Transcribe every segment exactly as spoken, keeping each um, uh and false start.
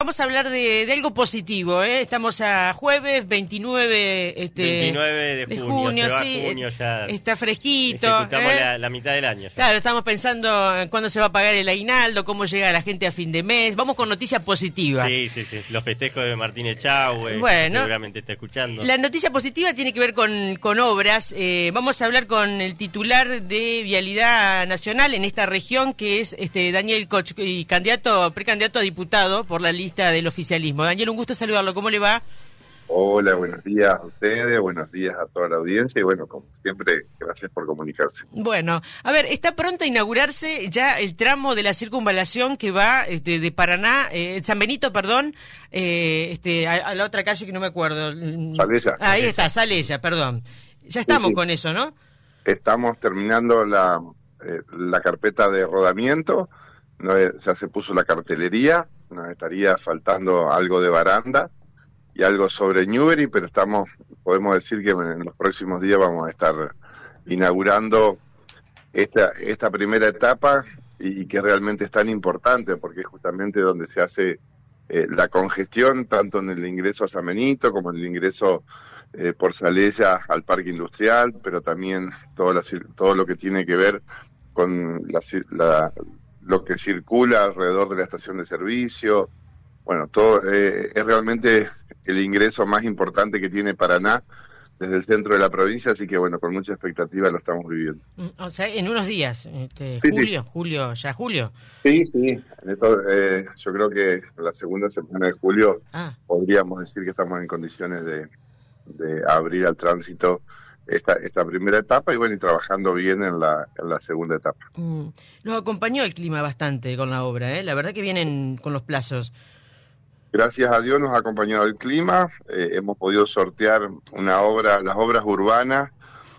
vamos a hablar de, de algo positivo, ¿eh? Estamos a jueves veintinueve, este, veintinueve de junio, junio, se va sí, junio ya. Está fresquito. Ejecutamos ¿eh? la, la mitad del año ya. Claro, estamos pensando en cuándo se va a pagar el aguinaldo, cómo llega la gente a fin de mes. Vamos con noticias positivas. Sí, sí, sí. Los festejos de Martín Echagüe, bueno, seguramente está escuchando. La noticia positiva tiene que ver con, con obras. Eh, vamos a hablar con el titular de Vialidad Nacional en esta región, que es este Daniel Koch, y candidato, precandidato a diputado por la lista del oficialismo. Daniel, un gusto saludarlo. ¿Cómo le va? Hola, buenos días a ustedes, buenos días a toda la audiencia y bueno, como siempre, gracias por comunicarse. Bueno, a ver, está pronto a inaugurarse ya el tramo de la circunvalación que va este, de Paraná, eh, San Benito, perdón, eh, este, a, a la otra calle que no me acuerdo. Salella. Ahí está, Salella, perdón. Ya estamos sí, sí. con eso, ¿no? Estamos terminando la, eh, la carpeta de rodamiento, no, ya se puso la cartelería, nos estaría faltando algo de baranda y algo sobre Newbery, pero estamos, podemos decir que en los próximos días vamos a estar inaugurando esta esta primera etapa y que realmente es tan importante porque es justamente donde se hace eh, la congestión, tanto en el ingreso a San Benito como en el ingreso eh, por Salella al Parque Industrial, pero también todo, la, todo lo que tiene que ver con la, la, lo que circula alrededor de la estación de servicio. Bueno, todo eh, es realmente el ingreso más importante que tiene Paraná desde el centro de la provincia, así que bueno, con mucha expectativa lo estamos viviendo. O sea, en unos días, este, sí, julio, sí. julio, ya julio. Sí, sí, Esto, eh, yo creo que en la segunda semana de julio ah. podríamos decir que estamos en condiciones de, de abrir al tránsito esta esta primera etapa y bueno, y trabajando bien en la, en la segunda etapa. Mm. Los acompañó el clima bastante con la obra, ¿eh? La verdad que vienen con los plazos. Gracias a Dios nos ha acompañado el clima, eh, hemos podido sortear una obra, las obras urbanas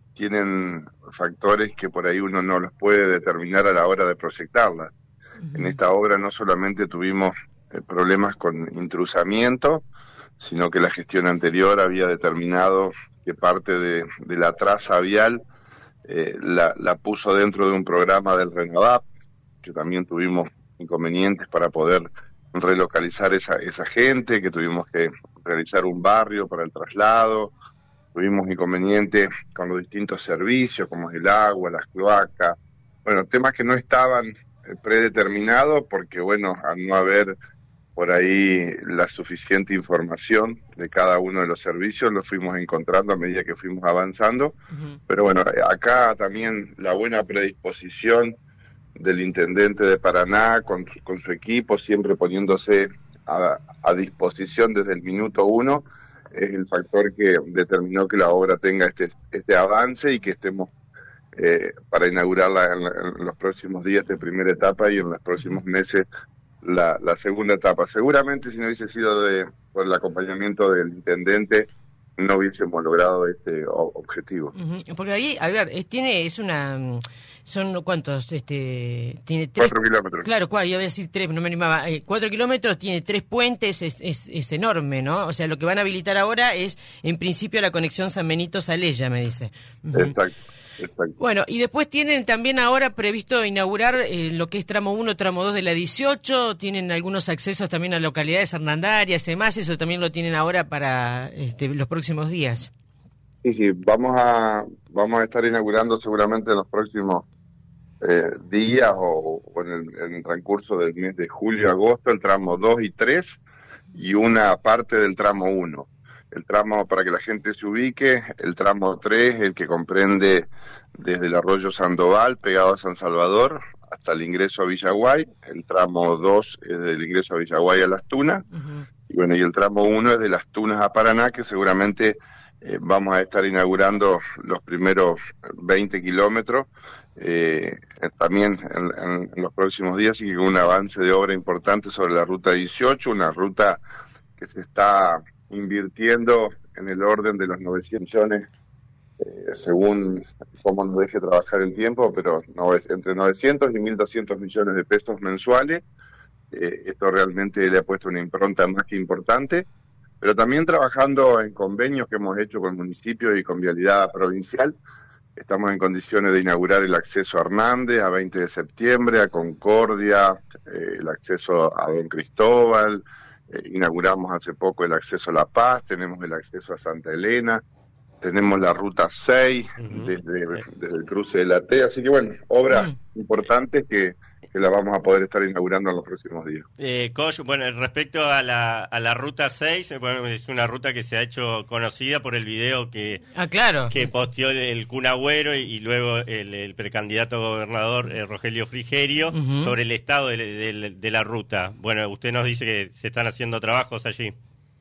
tienen factores que por ahí uno no los puede determinar a la hora de proyectarlas. Uh-huh. En esta obra no solamente tuvimos eh, problemas con intrusamiento, sino que la gestión anterior había determinado que parte de, de la traza vial eh, la, la puso dentro de un programa del RENAVAP, que también tuvimos inconvenientes para poder relocalizar esa esa gente, que tuvimos que realizar un barrio para el traslado, tuvimos inconvenientes con los distintos servicios como el agua, las cloacas, bueno, temas que no estaban predeterminados porque bueno, al no haber por ahí la suficiente información de cada uno de los servicios, lo fuimos encontrando a medida que fuimos avanzando, uh-huh. Pero bueno, acá también la buena predisposición del intendente de Paraná con, con su equipo, siempre poniéndose a, a disposición desde el minuto uno, es el factor que determinó que la obra tenga este este avance y que estemos eh, para inaugurarla en, en los próximos días de primera etapa y en los próximos meses la, la segunda etapa. Seguramente si no hubiese sido de por el acompañamiento del intendente no hubiésemos logrado este objetivo. Uh-huh. Porque ahí, a ver, es, tiene, es una, son cuántos, este, tiene tres. Cuatro kilómetros. Claro, cuatro, iba a decir tres, no me animaba. Eh, cuatro kilómetros, tiene tres puentes, es, es, es enorme, ¿no? O sea, lo que van a habilitar ahora es, en principio, la conexión San Benito-Salella, me dice. Uh-huh. Exacto. Exacto. Bueno, y después tienen también ahora previsto inaugurar eh, lo que es tramo uno, tramo dos de la dieciocho, tienen algunos accesos también a localidades hernandarias y demás, eso también lo tienen ahora para este, los próximos días. Sí, sí, vamos a vamos a estar inaugurando seguramente en los próximos eh, días o, o en, el, en el transcurso del mes de julio, agosto, el tramo dos y tres y una parte del tramo uno. El tramo, para que la gente se ubique, el tramo tres, el que comprende desde el arroyo Sandoval, pegado a San Salvador, hasta el ingreso a Villaguay. El tramo dos es del ingreso a Villaguay a Las Tunas. Uh-huh. Y bueno, y el tramo uno es de Las Tunas a Paraná, que seguramente eh, vamos a estar inaugurando los primeros veinte kilómetros, eh, también en, en, en los próximos días, y con un avance de obra importante sobre la ruta dieciocho, una ruta que se está invirtiendo en el orden de los novecientos millones, eh, según cómo nos deje trabajar el tiempo, pero no, es entre novecientos y mil doscientos millones de pesos mensuales. Eh, esto realmente le ha puesto una impronta más que importante, pero también trabajando en convenios que hemos hecho con municipios y con Vialidad Provincial. Estamos en condiciones de inaugurar el acceso a Hernández a veinte de septiembre, a Concordia, eh, el acceso a Don Cristóbal, eh, inauguramos hace poco el acceso a La Paz, tenemos el acceso a Santa Elena, tenemos la ruta seis uh-huh. desde, desde el cruce de la T, así que bueno, obras uh-huh. importantes que, que la vamos a poder estar inaugurando en los próximos días. Eh, Coach, bueno, respecto a la, a la ruta seis, bueno, es una ruta que se ha hecho conocida por el video que, ah, claro. que posteó el Kun Agüero y, y luego el, el precandidato a gobernador eh, Rogelio Frigerio uh-huh. sobre el estado de, de, de la ruta. Bueno, usted nos dice que se están haciendo trabajos allí.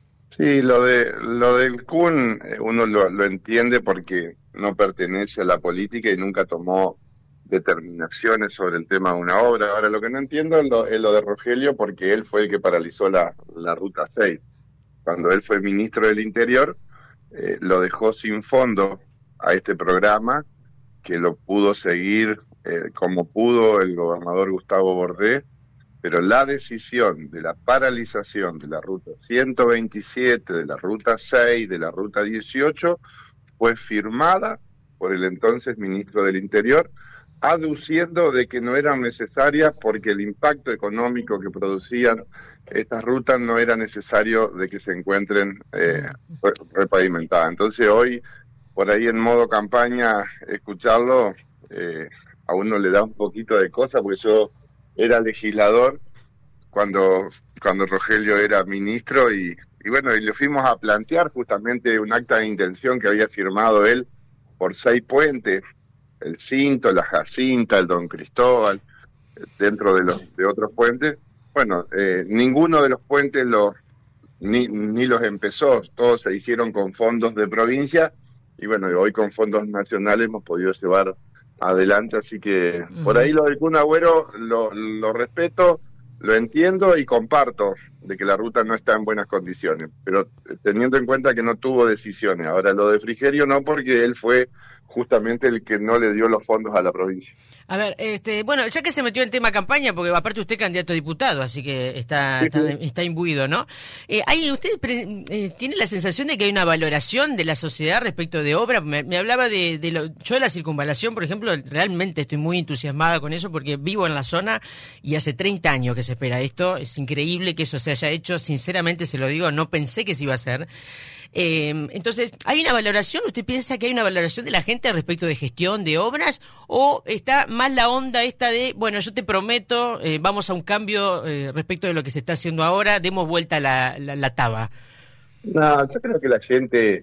Sí, lo de lo del Kun uno lo, lo entiende porque no pertenece a la política y nunca tomó determinaciones sobre el tema de una obra. Ahora, lo que no entiendo es lo, es lo de Rogelio, porque él fue el que paralizó la, la ruta seis. Cuando él fue ministro del Interior, eh, lo dejó sin fondo a este programa, que lo pudo seguir eh, como pudo el gobernador Gustavo Bordé, pero la decisión de la paralización de la ruta ciento veintisiete, de la ruta seis, de la ruta dieciocho, fue firmada por el entonces ministro del Interior, aduciendo de que no eran necesarias porque el impacto económico que producían estas rutas no era necesario de que se encuentren eh, repavimentadas. Entonces hoy, por ahí en modo campaña, escucharlo, eh, a uno le da un poquito de cosa, porque yo era legislador cuando cuando Rogelio era ministro y, y bueno, y le fuimos a plantear justamente un acta de intención que había firmado él por seis puentes, el Cinto, la Jacinta, el Don Cristóbal, dentro de los de otros puentes. Bueno, eh, ninguno de los puentes los ni, ni los empezó, todos se hicieron con fondos de provincia y bueno, hoy con fondos nacionales hemos podido llevar adelante, así que uh-huh. por ahí lo del Kun Agüero lo, lo respeto, lo entiendo y comparto de que la ruta no está en buenas condiciones, pero teniendo en cuenta que no tuvo decisiones. Ahora, lo de Frigerio no, porque él fue justamente el que no le dio los fondos a la provincia. A ver, este, bueno, ya que se metió en tema campaña, porque aparte usted es candidato a diputado, así que está, está, está imbuido, ¿no? Eh, ¿hay, ¿Usted eh, tiene la sensación de que hay una valoración de la sociedad respecto de obra? Me, me hablaba de, de lo, yo de la circunvalación, por ejemplo, realmente estoy muy entusiasmada con eso porque vivo en la zona y hace treinta años que se espera esto. Es increíble que eso se haya hecho, sinceramente se lo digo, no pensé que se iba a hacer. Eh, entonces, ¿hay una valoración? ¿Usted piensa que hay una valoración de la gente respecto de gestión de obras? ¿O está más la onda esta de, bueno, yo te prometo, eh, vamos a un cambio eh, respecto de lo que se está haciendo ahora, demos vuelta la, la, la taba? No, yo creo que la gente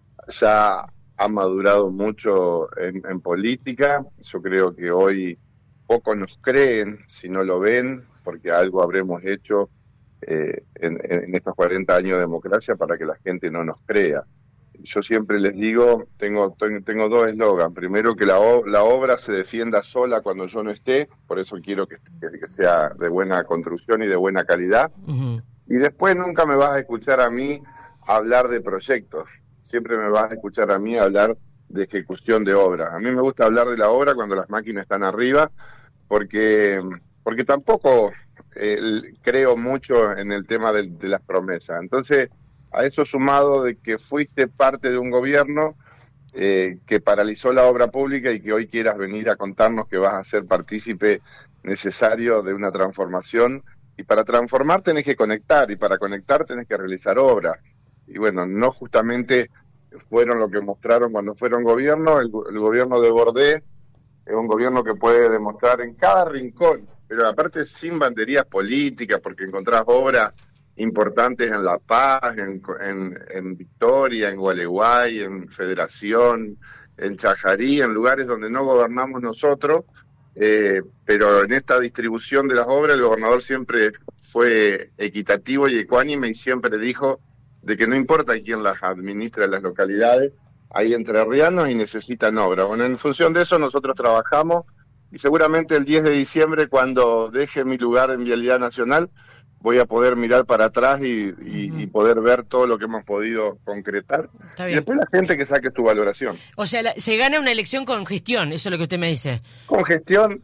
ya ha madurado mucho en, en política. Yo creo que hoy pocos nos creen si no lo ven, porque algo habremos hecho Eh, en, en estos cuarenta años de democracia para que la gente no nos crea. Yo siempre les digo, tengo tengo dos eslogans. Primero, que la, la obra se defienda sola cuando yo no esté, por eso quiero que, que sea de buena construcción y de buena calidad. Uh-huh. Y después nunca me vas a escuchar a mí hablar de proyectos, siempre me vas a escuchar a mí hablar de ejecución de obra. A mí me gusta hablar de la obra cuando las máquinas están arriba, porque, porque tampoco... Eh, creo mucho en el tema de, de las promesas. Entonces, a eso sumado de que fuiste parte de un gobierno eh, que paralizó la obra pública y que hoy quieras venir a contarnos que vas a ser partícipe necesario de una transformación, y para transformar tenés que conectar, y para conectar tenés que realizar obras. Y bueno, no justamente fueron lo que mostraron cuando fueron gobierno. El, el gobierno de Bordé es un gobierno que puede demostrar en cada rincón, pero aparte sin banderías políticas, porque encontrás obras importantes en La Paz, en, en, en Victoria, en Gualeguay, en Federación, en Chajarí, en lugares donde no gobernamos nosotros, eh, pero en esta distribución de las obras el gobernador siempre fue equitativo y ecuánime y siempre dijo de que no importa quién las administra en las localidades, hay entrerrianos y necesitan obras. Bueno, en función de eso nosotros trabajamos. Y seguramente el diez de diciembre, cuando deje mi lugar en Vialidad Nacional, voy a poder mirar para atrás y, y, uh-huh. y poder ver todo lo que hemos podido concretar. Y después la gente que saque tu valoración. O sea, la, se gana una elección con gestión, eso es lo que usted me dice. Con gestión,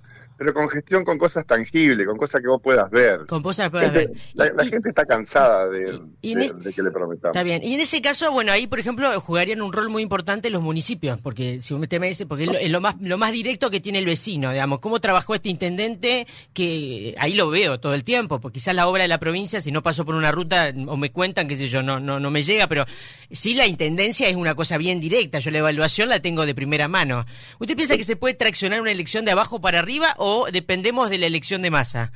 pero con gestión, con cosas tangibles, con cosas que vos puedas ver. Con cosas que puedas gente, ver. La, y, la y, gente está cansada de, y, y de, es, de que le prometamos. Está bien. Y en ese caso, bueno, ahí, por ejemplo, jugarían un rol muy importante los municipios, porque si usted me dice, porque es lo, es lo más lo más directo que tiene el vecino, digamos. ¿Cómo trabajó este intendente? Que ahí lo veo todo el tiempo, porque quizás la obra de la provincia, si no paso por una ruta, o me cuentan, qué sé yo, no, no, no me llega, pero sí la intendencia es una cosa bien directa. Yo la evaluación la tengo de primera mano. ¿Usted piensa que se puede traccionar una elección de abajo para arriba o dependemos de la elección de Massa?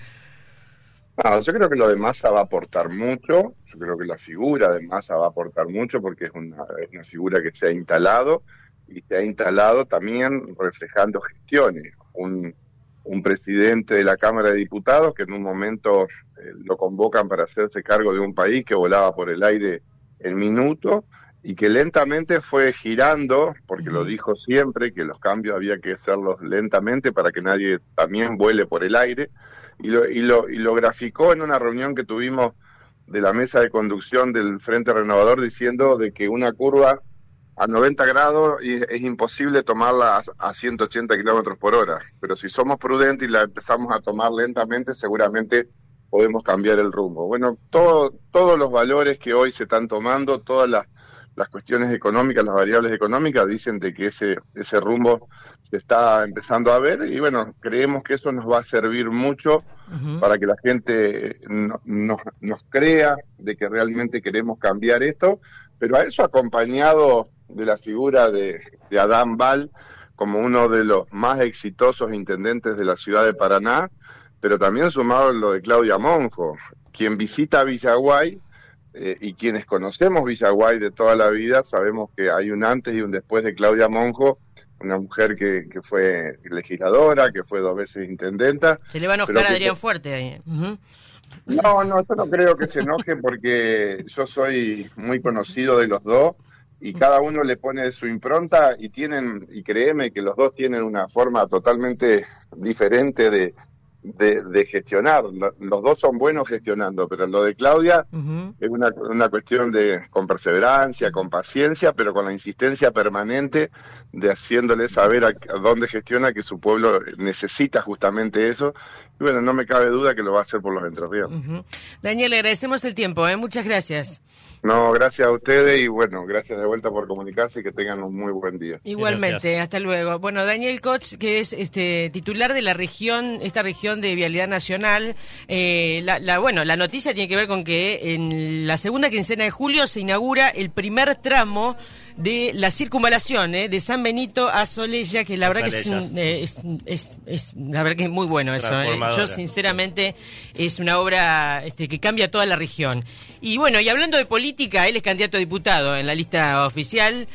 No, yo creo que lo de Massa va a aportar mucho, yo creo que la figura de Massa va a aportar mucho porque es una, es una figura que se ha instalado y se ha instalado también reflejando gestiones. Un, un presidente de la Cámara de Diputados que en un momento eh, lo convocan para hacerse cargo de un país que volaba por el aire en minutos y que lentamente fue girando, porque lo dijo siempre, que los cambios había que hacerlos lentamente para que nadie también vuele por el aire, y lo, y lo, y lo graficó en una reunión que tuvimos de la mesa de conducción del Frente Renovador, diciendo de que una curva a noventa grados es, es imposible tomarla a, a ciento ochenta kilómetros por hora, pero si somos prudentes y la empezamos a tomar lentamente, seguramente podemos cambiar el rumbo. Bueno, todo, todos los valores que hoy se están tomando, todas las las cuestiones económicas, las variables económicas dicen de que ese ese rumbo se está empezando a ver y bueno, creemos que eso nos va a servir mucho uh-huh. para que la gente no, no, nos crea de que realmente queremos cambiar esto, pero a eso acompañado de la figura de, de Adán Bal como uno de los más exitosos intendentes de la ciudad de Paraná, pero también sumado lo de Claudia Monjo, quien visita Villaguay. Eh, y quienes conocemos Villaguay de toda la vida sabemos que hay un antes y un después de Claudia Monjo, una mujer que, que fue legisladora, que fue dos veces intendenta. Se le va a enojar a Adrián Fuerte ahí. Uh-huh. No, no, yo no creo que se enoje porque yo soy muy conocido de los dos y cada uno le pone su impronta y tienen, y créeme que los dos tienen una forma totalmente diferente de De, de gestionar. Los dos son buenos gestionando, pero lo de Claudia uh-huh. es una, una cuestión de con perseverancia, con paciencia, pero con la insistencia permanente de haciéndole saber a, a dónde gestiona que su pueblo necesita justamente eso. Y bueno, no me cabe duda que lo va a hacer por los entrerrianos. Uh-huh. Daniel, le agradecemos el tiempo, ¿eh? Muchas gracias. No, gracias a ustedes y bueno, gracias de vuelta por comunicarse y que tengan un muy buen día. Igualmente, gracias. Hasta luego. Bueno, Daniel Koch, que es este titular de la región, esta región de Vialidad Nacional, eh, la, la bueno, la noticia tiene que ver con que en la segunda quincena de julio se inaugura el primer tramo de la circunvalación eh, de San Benito a Solella, que la verdad que es, un, eh, es, es, es la verdad que es muy bueno eso. Eh. Yo sinceramente es una obra este, que cambia toda la región. Y bueno, y hablando de política, él es candidato a diputado en la lista oficial.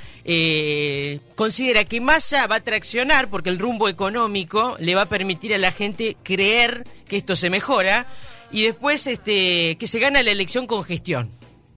Eh, considera que Massa va a traccionar porque el rumbo económico le va a permitir a la gente creer que esto se mejora y después este que se gana la elección con gestión.